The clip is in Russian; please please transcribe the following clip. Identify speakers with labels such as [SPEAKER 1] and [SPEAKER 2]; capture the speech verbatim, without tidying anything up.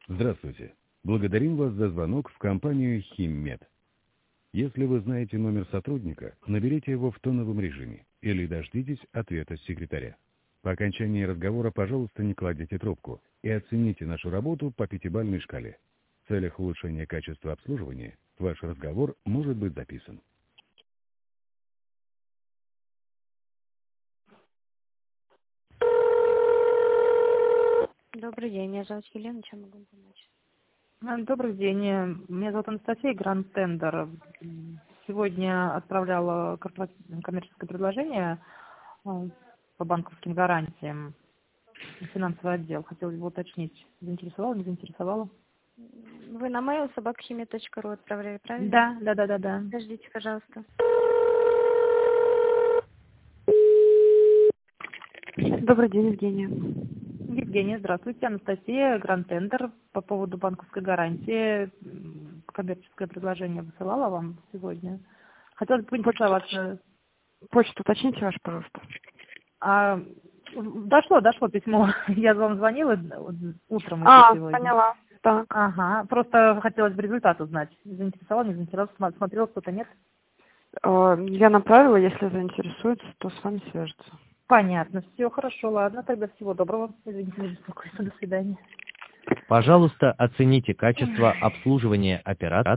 [SPEAKER 1] Здравствуйте. Благодарим вас за звонок в компанию «Химмед». Если вы знаете номер сотрудника, наберите его в тоновом режиме или дождитесь ответа секретаря. По окончании разговора, пожалуйста, не кладите трубку и оцените нашу работу по пятибалльной шкале. В целях улучшения качества обслуживания ваш разговор может быть записан.
[SPEAKER 2] Добрый день, меня зовут Елена, чем могу помочь?
[SPEAKER 3] А, Добрый день. э, Меня зовут Анастасия, Гранд Тендер. М, Сегодня отправляла корпоративное коммерческое предложение а, по банковским гарантиям в финансовый отдел. Хотела бы уточнить, заинтересовала, не заинтересовала?
[SPEAKER 2] Вы на mail собака химия точка ру отправляли, правильно?
[SPEAKER 3] Да, да, да, да, да.
[SPEAKER 2] Подождите, пожалуйста. Добрый день, Евгения.
[SPEAKER 3] Евгения, здравствуйте. Анастасия, Гранд Тендер. По поводу банковской гарантии м, коммерческое предложение высылала вам сегодня. Хотела бы поинтересоваться.
[SPEAKER 2] Почту уточните вашу, пожалуйста.
[SPEAKER 3] А, дошло, дошло письмо. Я вам звонила вот утром еще
[SPEAKER 2] А,
[SPEAKER 3] сегодня.
[SPEAKER 2] поняла. Так.
[SPEAKER 3] Ага, просто хотелось бы результат узнать. Заинтересовал, не заинтересовал, сма- смотрел, кто-то нет.
[SPEAKER 2] Э, Я направила, если заинтересуется, то с вами свяжется.
[SPEAKER 3] Понятно, все хорошо, ладно, тогда всего доброго. Извините, не беспокойство, до свидания.
[SPEAKER 4] Пожалуйста, оцените качество обслуживания оператора.